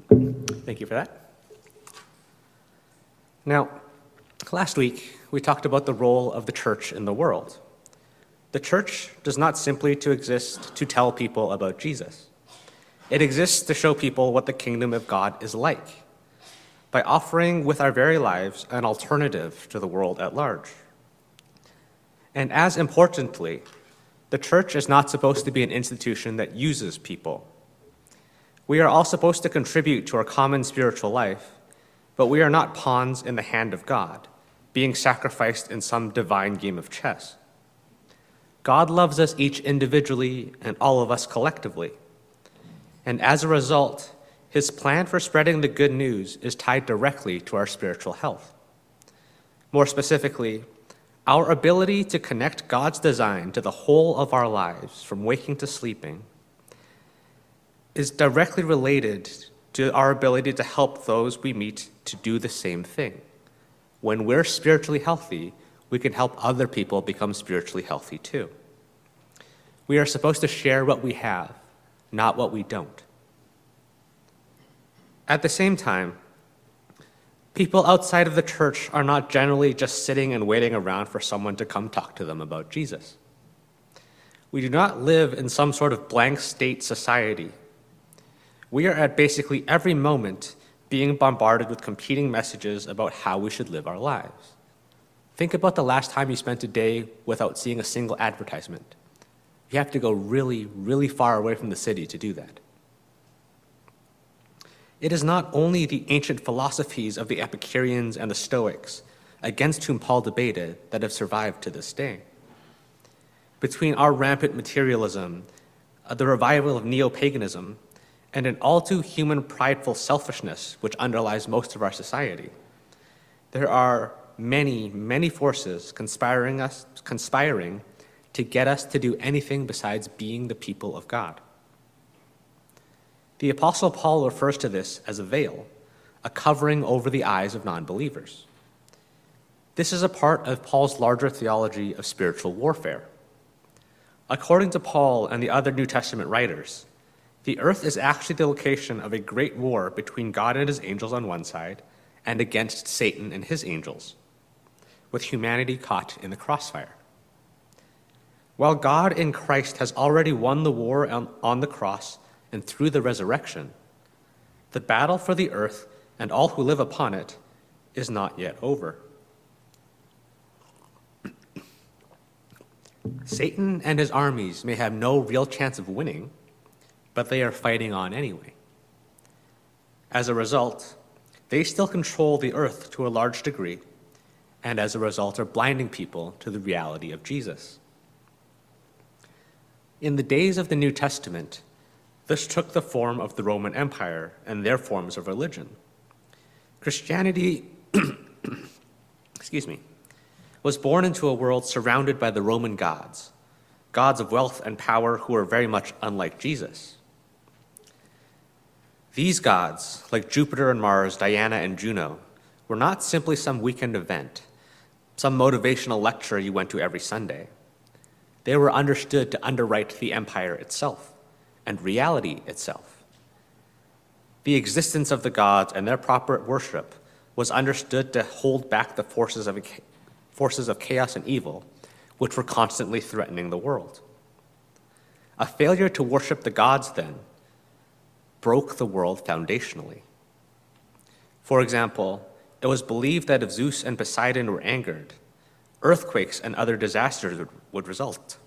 Thank you for that. Now, last week, we talked about the role of the church in the world. The church does not simply to exist to tell people about Jesus. It exists to show people what the kingdom of God is like, by offering with our very lives an alternative to the world at large. And as importantly, the church is not supposed to be an institution that uses people. We are all supposed to contribute to our common spiritual life, but we are not pawns in the hand of God, being sacrificed in some divine game of chess. God loves us each individually and all of us collectively. And as a result, his plan for spreading the good news is tied directly to our spiritual health. More specifically, our ability to connect God's design to the whole of our lives, from waking to sleeping, is directly related to our ability to help those we meet to do the same thing. When we're spiritually healthy, we can help other people become spiritually healthy too. We are supposed to share what we have, not what we don't. At the same time, people outside of the church are not generally just sitting and waiting around for someone to come talk to them about Jesus. We do not live in some sort of blank state society. We are at basically every moment being bombarded with competing messages about how we should live our lives. Think about the last time you spent a day without seeing a single advertisement. You have to go really, really far away from the city to do that. It is not only the ancient philosophies of the Epicureans and the Stoics, against whom Paul debated, that have survived to this day. Between our rampant materialism, the revival of neo-paganism, and an all too human prideful selfishness which underlies most of our society, there are many, many forces conspiring to get us to do anything besides being the people of God. The Apostle Paul refers to this as a veil, a covering over the eyes of non-believers. This is a part of Paul's larger theology of spiritual warfare. According to Paul and the other New Testament writers, the earth is actually the location of a great war between God and his angels on one side and against Satan and his angels, with humanity caught in the crossfire. While God in Christ has already won the war on the cross and through the resurrection, the battle for the earth and all who live upon it is not yet over. Satan and his armies may have no real chance of winning, but they are fighting on anyway. As a result, they still control the earth to a large degree, and as a result are blinding people to the reality of Jesus. In the days of the New Testament, this took the form of the Roman Empire and their forms of religion. Christianity was born into a world surrounded by the Roman gods of wealth and power who were very much unlike Jesus. These gods, like Jupiter and Mars, Diana and Juno, were not simply some weekend event, some motivational lecture you went to every Sunday. They were understood to underwrite the empire itself and reality itself. The existence of the gods and their proper worship was understood to hold back the forces of chaos and evil, which were constantly threatening the world. A failure to worship the gods, then, broke the world foundationally. For example, it was believed that if Zeus and Poseidon were angered, earthquakes and other disasters would result.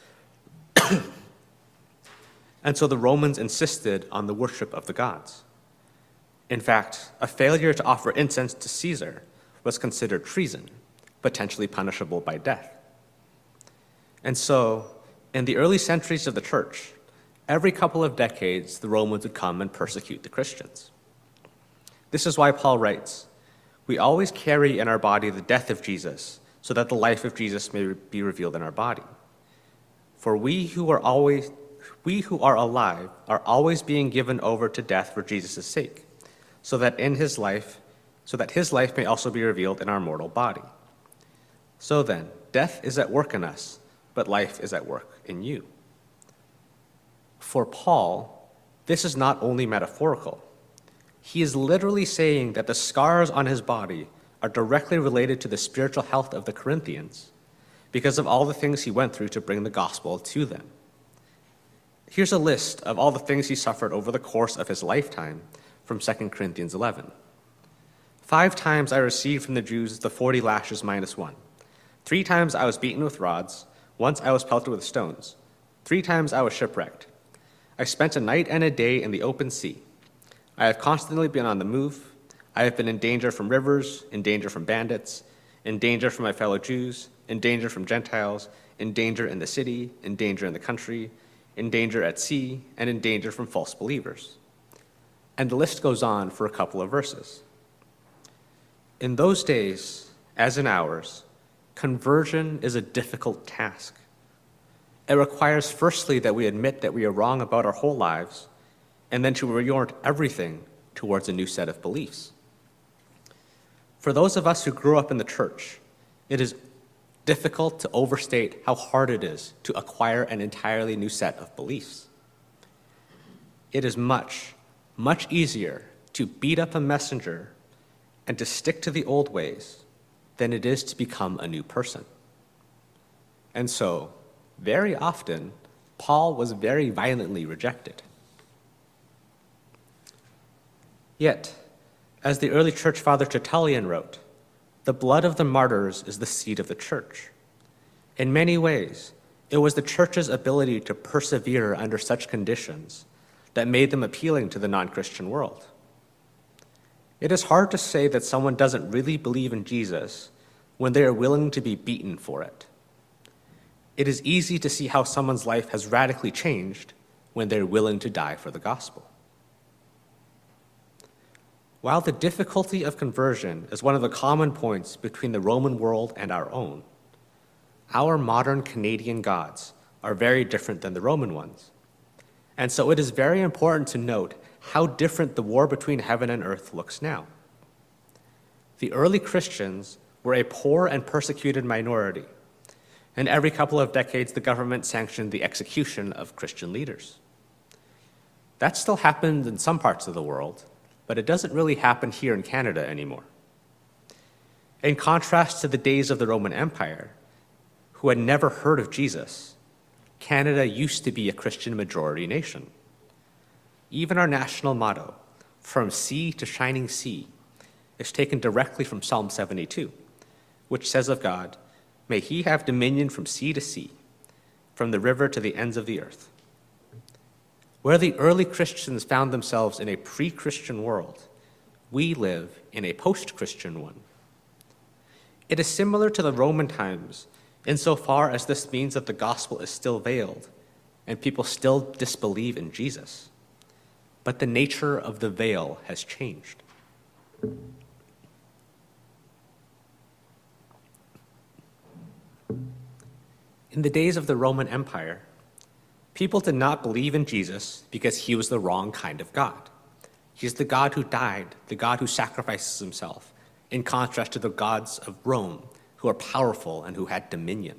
And so the Romans insisted on the worship of the gods. In fact, a failure to offer incense to Caesar was considered treason, potentially punishable by death. And so, in the early centuries of the church, every couple of decades, the Romans would come and persecute the Christians. This is why Paul writes, "We always carry in our body the death of Jesus, so that the life of Jesus may be revealed in our body. For we who are alive are always being given over to death for Jesus' sake, so that his life may also be revealed in our mortal body. So then, death is at work in us, but life is at work in you." For Paul, this is not only metaphorical. He is literally saying that the scars on his body are directly related to the spiritual health of the Corinthians because of all the things he went through to bring the gospel to them. Here's a list of all the things he suffered over the course of his lifetime from 2 Corinthians 11. 5 times I received from the Jews the 40 lashes minus 1. 3 times I was beaten with rods. Once I was pelted with stones. 3 times I was shipwrecked. I spent a night and a day in the open sea. I have constantly been on the move. I have been in danger from rivers, in danger from bandits, in danger from my fellow Jews, in danger from Gentiles, in danger in the city, in danger in the country, in danger at sea, and in danger from false believers. And the list goes on for a couple of verses. In those days, as in ours, conversion is a difficult task. It requires firstly that we admit that we are wrong about our whole lives, and then to reorient everything towards a new set of beliefs. For those of us who grew up in the church, it is difficult to overstate how hard it is to acquire an entirely new set of beliefs. It is much, much easier to beat up a messenger and to stick to the old ways than it is to become a new person. And so, very often, Paul was very violently rejected. Yet, as the early church father Tertullian wrote, the blood of the martyrs is the seed of the church. In many ways, it was the church's ability to persevere under such conditions that made them appealing to the non-Christian world. It is hard to say that someone doesn't really believe in Jesus when they are willing to be beaten for it. It is easy to see how someone's life has radically changed when they're willing to die for the gospel. While the difficulty of conversion is one of the common points between the Roman world and our own, our modern Canadian gods are very different than the Roman ones. And so it is very important to note how different the war between heaven and earth looks now. The early Christians were a poor and persecuted minority, and every couple of decades the government sanctioned the execution of Christian leaders. That still happened in some parts of the world, but it doesn't really happen here in Canada anymore. In contrast to the days of the Roman Empire, who had never heard of Jesus, Canada used to be a Christian majority nation. Even our national motto, "From sea to shining sea," is taken directly from Psalm 72, which says of God, "May he have dominion from sea to sea, from the river to the ends of the earth." Where the early Christians found themselves in a pre-Christian world, we live in a post-Christian one. It is similar to the Roman times insofar as this means that the gospel is still veiled and people still disbelieve in Jesus. But the nature of the veil has changed. In the days of the Roman Empire, people did not believe in Jesus because he was the wrong kind of God. He's the God who died, the God who sacrifices himself, in contrast to the gods of Rome, who are powerful and who had dominion.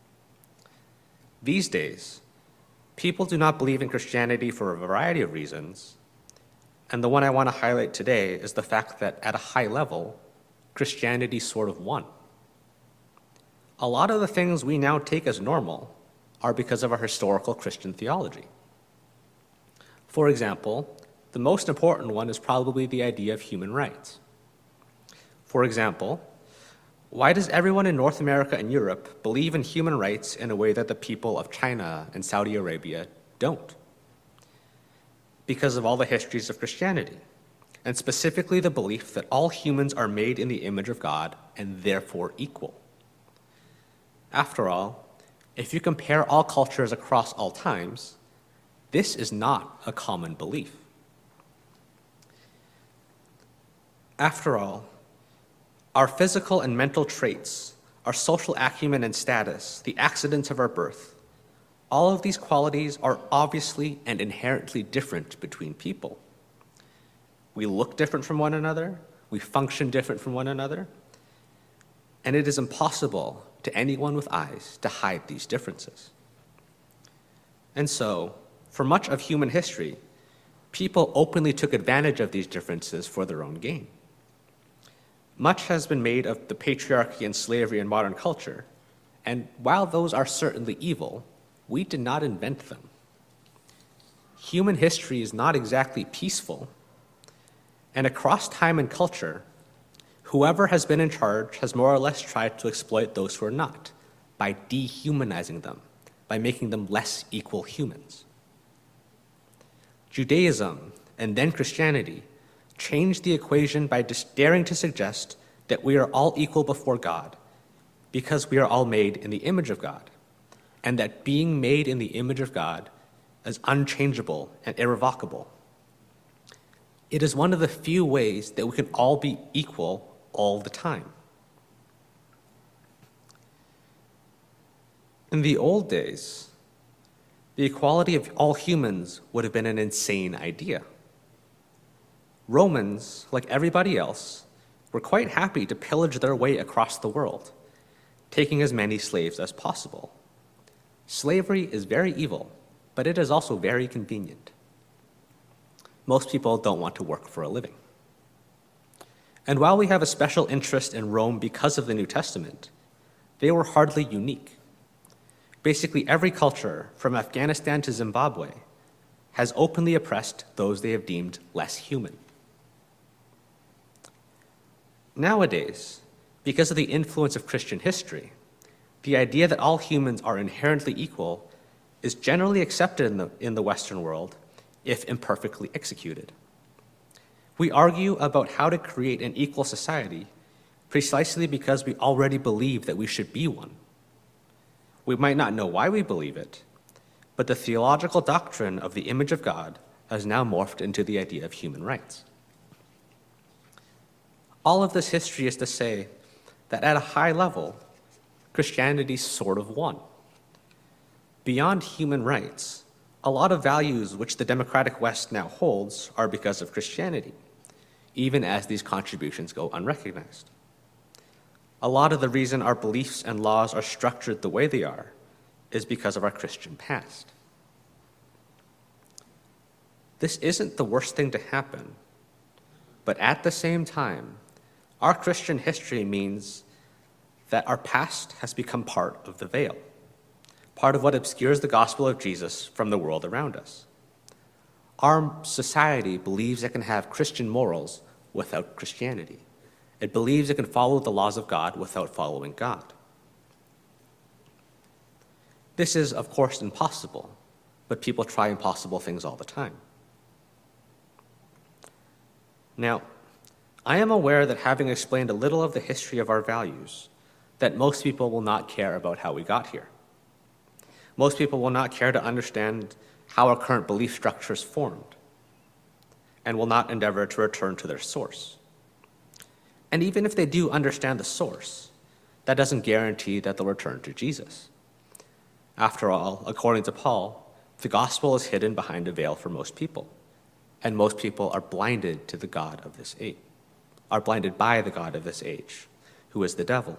These days, people do not believe in Christianity for a variety of reasons, and the one I want to highlight today is the fact that at a high level, Christianity sort of won. A lot of the things we now take as normal are because of our historical Christian theology. For example, the most important one is probably the idea of human rights. For example, why does everyone in North America and Europe believe in human rights in a way that the people of China and Saudi Arabia don't? Because of all the histories of Christianity, and specifically the belief that all humans are made in the image of God and therefore equal. After all, if you compare all cultures across all times, this is not a common belief. After all, our physical and mental traits, our social acumen and status, the accidents of our birth, all of these qualities are obviously and inherently different between people. We look different from one another, we function different from one another, and it is impossible to anyone with eyes to hide these differences. And so, for much of human history, people openly took advantage of these differences for their own gain. Much has been made of the patriarchy and slavery in modern culture, and while those are certainly evil, we did not invent them. Human history is not exactly peaceful, and across time and culture, whoever has been in charge has more or less tried to exploit those who are not, by dehumanizing them, by making them less equal humans. Judaism, and then Christianity, changed the equation by daring to suggest that we are all equal before God because we are all made in the image of God, and that being made in the image of God is unchangeable and irrevocable. It is one of the few ways that we can all be equal all the time. In the old days, the equality of all humans would have been an insane idea. Romans, like everybody else, were quite happy to pillage their way across the world, taking as many slaves as possible. Slavery is very evil, but it is also very convenient. Most people don't want to work for a living. And while we have a special interest in Rome because of the New Testament, they were hardly unique. Basically, every culture, from Afghanistan to Zimbabwe, has openly oppressed those they have deemed less human. Nowadays, because of the influence of Christian history, the idea that all humans are inherently equal is generally accepted in the Western world, if imperfectly executed. We argue about how to create an equal society precisely because we already believe that we should be one. We might not know why we believe it, but the theological doctrine of the image of God has now morphed into the idea of human rights. All of this history is to say that at a high level, Christianity sort of won. Beyond human rights, a lot of values which the democratic West now holds are because of Christianity, even as these contributions go unrecognized. A lot of the reason our beliefs and laws are structured the way they are is because of our Christian past. This isn't the worst thing to happen, but at the same time, our Christian history means that our past has become part of the veil, part of what obscures the gospel of Jesus from the world around us. Our society believes it can have Christian morals without Christianity. It believes it can follow the laws of God without following God. This is, of course, impossible, but people try impossible things all the time. Now, I am aware that having explained a little of the history of our values, that most people will not care about how we got here. Most people will not care to understand how our current belief structure is formed, and will not endeavor to return to their source. And even if they do understand the source, that doesn't guarantee that they'll return to Jesus. After all, according to Paul, the gospel is hidden behind a veil for most people, and most people are blinded to the God of this age, are blinded by the God of this age, who is the devil.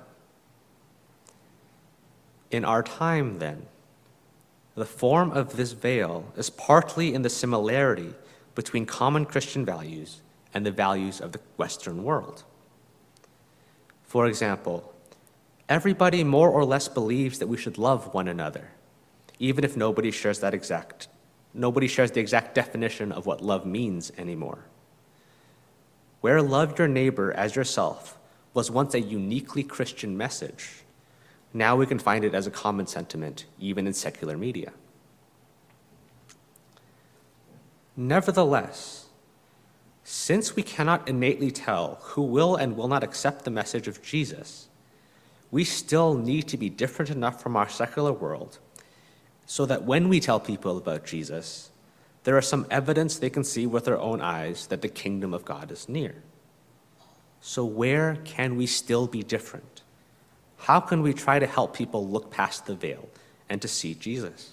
In our time, then, the form of this veil is partly in the similarity between common Christian values and the values of the Western world. For example, everybody more or less believes that we should love one another, even if nobody shares the exact definition of what love means anymore. Where love your neighbor as yourself was once a uniquely Christian message, now we can find it as a common sentiment, even in secular media. Nevertheless, since we cannot innately tell who will and will not accept the message of Jesus, we still need to be different enough from our secular world so that when we tell people about Jesus, there is some evidence they can see with their own eyes that the kingdom of God is near. So where can we still be different? How can we try to help people look past the veil and to see Jesus?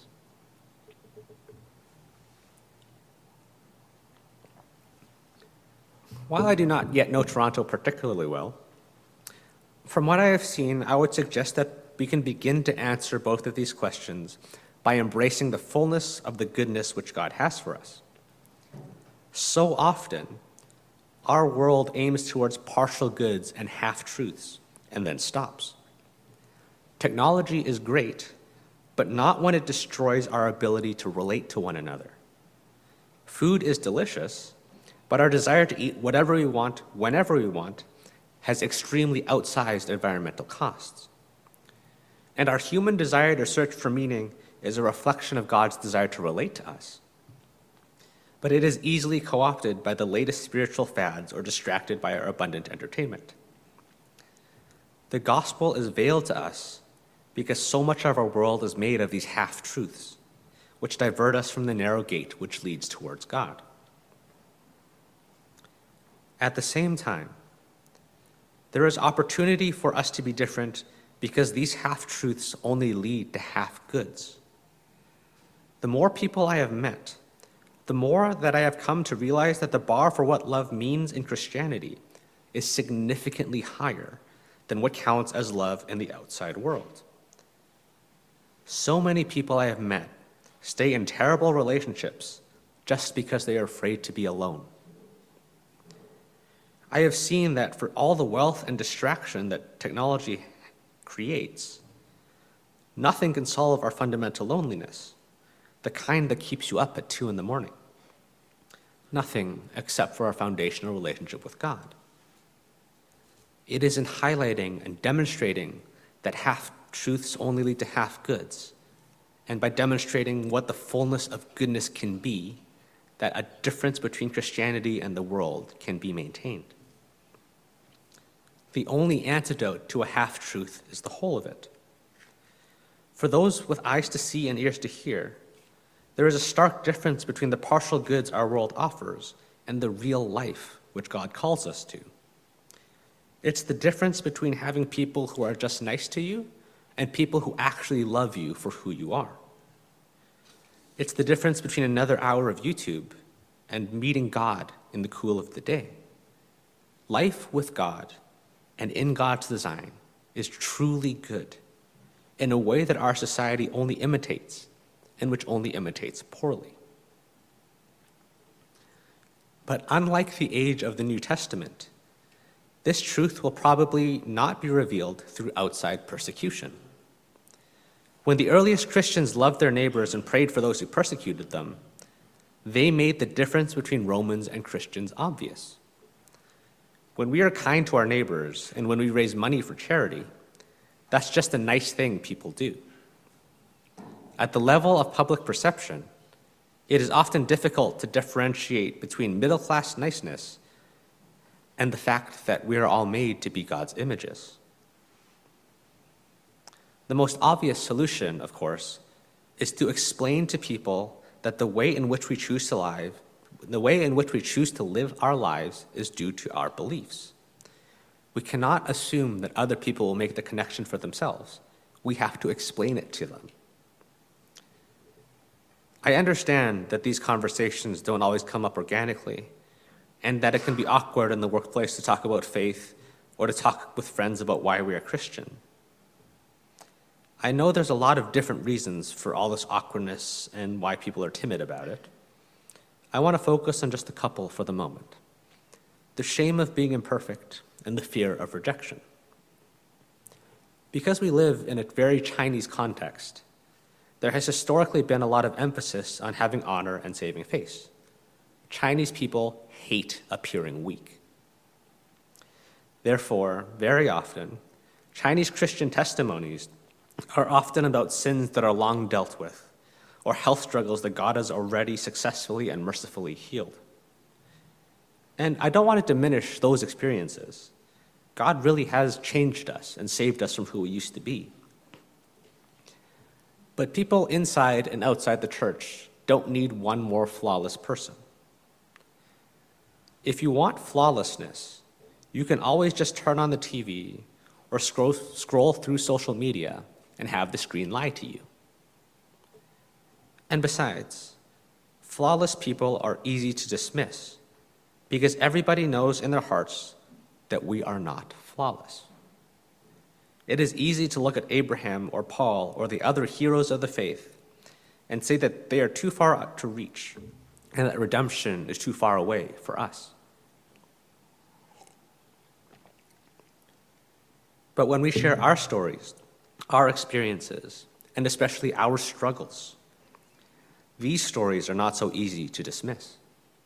While I do not yet know Toronto particularly well, from what I have seen, I would suggest that we can begin to answer both of these questions by embracing the fullness of the goodness which God has for us. So often, our world aims towards partial goods and half-truths and then stops. Technology is great, but not when it destroys our ability to relate to one another. Food is delicious, but our desire to eat whatever we want, whenever we want, has extremely outsized environmental costs. And our human desire to search for meaning is a reflection of God's desire to relate to us. But it is easily co-opted by the latest spiritual fads or distracted by our abundant entertainment. The gospel is veiled to us because so much of our world is made of these half-truths, which divert us from the narrow gate which leads towards God. At the same time, there is opportunity for us to be different because these half-truths only lead to half-goods. The more people I have met, the more that I have come to realize that the bar for what love means in Christianity is significantly higher than what counts as love in the outside world. So many people I have met stay in terrible relationships just because they are afraid to be alone. I have seen that for all the wealth and distraction that technology creates, nothing can solve our fundamental loneliness, the kind that keeps you up at 2 a.m. Nothing except for our foundational relationship with God. It is in highlighting and demonstrating that half-truths only lead to half-goods, and by demonstrating what the fullness of goodness can be, that a difference between Christianity and the world can be maintained. The only antidote to a half-truth is the whole of it. For those with eyes to see and ears to hear, there is a stark difference between the partial goods our world offers and the real life which God calls us to. It's the difference between having people who are just nice to you and people who actually love you for who you are. It's the difference between another hour of YouTube and meeting God in the cool of the day. Life with God and in God's design is truly good in a way that our society only imitates and which only imitates poorly. But unlike the age of the New Testament, this truth will probably not be revealed through outside persecution. When the earliest Christians loved their neighbors and prayed for those who persecuted them, they made the difference between Romans and Christians obvious. When we are kind to our neighbors and when we raise money for charity, that's just a nice thing people do. At the level of public perception, it is often difficult to differentiate between middle-class niceness and the fact that we are all made to be God's images. The most obvious solution, of course, is to explain to people that the way in which we choose to live our lives is due to our beliefs. We cannot assume that other people will make the connection for themselves. We have to explain it to them. I understand that these conversations don't always come up organically, and that it can be awkward in the workplace to talk about faith or to talk with friends about why we are Christian. I know there's a lot of different reasons for all this awkwardness and why people are timid about it. I want to focus on just a couple for the moment. The shame of being imperfect and the fear of rejection. Because we live in a very Chinese context, there has historically been a lot of emphasis on having honor and saving face. Chinese people hate appearing weak. Therefore, very often, Chinese Christian testimonies are often about sins that are long dealt with, or health struggles that God has already successfully and mercifully healed. And I don't want to diminish those experiences. God really has changed us and saved us from who we used to be. But people inside and outside the church don't need one more flawless person. If you want flawlessness, you can always just turn on the TV or scroll through social media and have the screen lie to you. And besides, flawless people are easy to dismiss because everybody knows in their hearts that we are not flawless. It is easy to look at Abraham or Paul or the other heroes of the faith and say that they are too far out to reach, and that redemption is too far away for us. But when we share our stories, our experiences, and especially our struggles, these stories are not so easy to dismiss.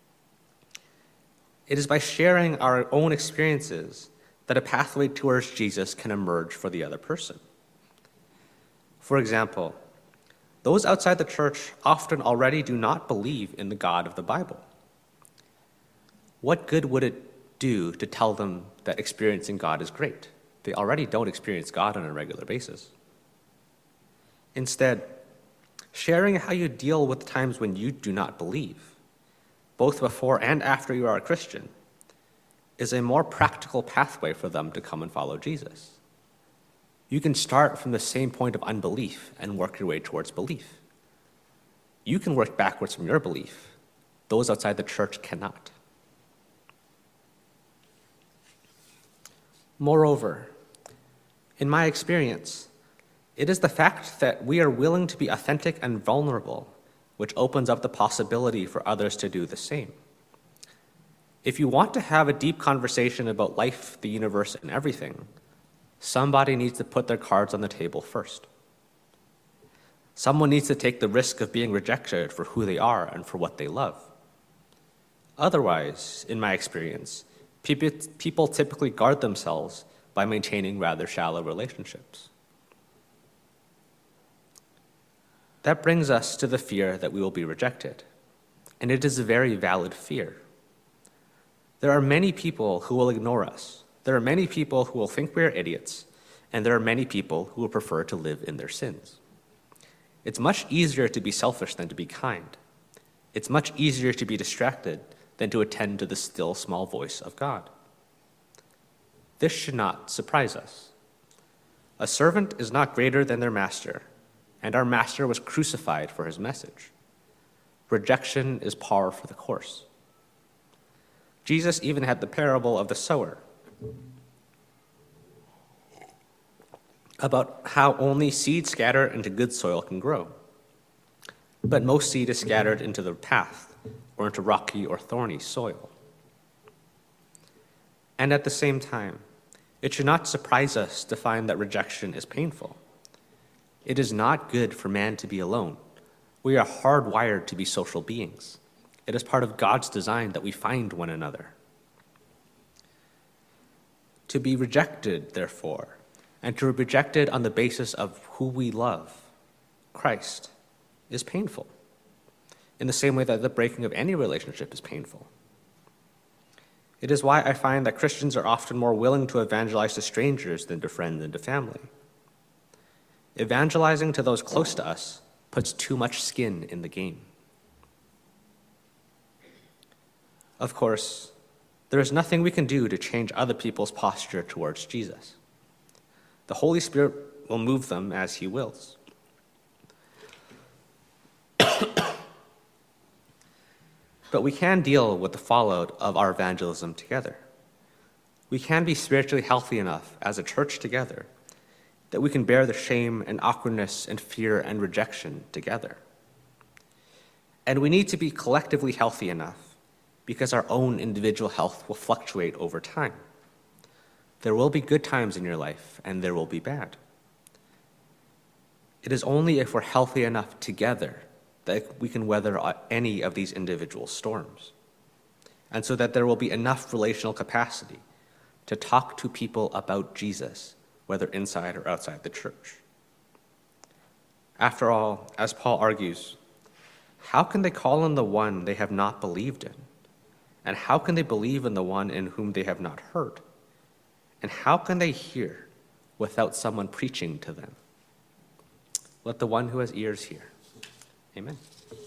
It is by sharing our own experiences that a pathway towards Jesus can emerge for the other person. For example, those outside the church often already do not believe in the God of the Bible. What good would it do to tell them that experiencing God is great? They already don't experience God on a regular basis. Instead, sharing how you deal with times when you do not believe, both before and after you are a Christian, is a more practical pathway for them to come and follow Jesus. You can start from the same point of unbelief and work your way towards belief. You can work backwards from your belief. Those outside the church cannot. Moreover, in my experience, it is the fact that we are willing to be authentic and vulnerable which opens up the possibility for others to do the same. If you want to have a deep conversation about life, the universe, and everything, somebody needs to put their cards on the table first. Someone needs to take the risk of being rejected for who they are and for what they love. Otherwise, in my experience, people typically guard themselves by maintaining rather shallow relationships. That brings us to the fear that we will be rejected, and it is a very valid fear. There are many people who will ignore us. There are many people who will think we are idiots, and there are many people who will prefer to live in their sins. It's much easier to be selfish than to be kind. It's much easier to be distracted than to attend to the still small voice of God. This should not surprise us. A servant is not greater than their master, and our master was crucified for his message. Rejection is par for the course. Jesus even had the parable of the sower about how only seed scattered into good soil can grow. But most seed is scattered into the path or into rocky or thorny soil. And at the same time, it should not surprise us to find that rejection is painful. It is not good for man to be alone. We are hardwired to be social beings. It is part of God's design that we find one another. To be rejected, therefore, and to be rejected on the basis of who we love, Christ, is painful, in the same way that the breaking of any relationship is painful. It is why I find that Christians are often more willing to evangelize to strangers than to friends and to family. Evangelizing to those close to us puts too much skin in the game. Of course, there is nothing we can do to change other people's posture towards Jesus. The Holy Spirit will move them as he wills. But we can deal with the fallout of our evangelism together. We can be spiritually healthy enough as a church together that we can bear the shame and awkwardness and fear and rejection together. And we need to be collectively healthy enough because our own individual health will fluctuate over time. There will be good times in your life, and there will be bad. It is only if we're healthy enough together that we can weather any of these individual storms, and so that there will be enough relational capacity to talk to people about Jesus, whether inside or outside the church. After all, as Paul argues, how can they call on the one they have not believed in? And how can they believe in the one in whom they have not heard? And how can they hear without someone preaching to them? Let the one who has ears hear. Amen.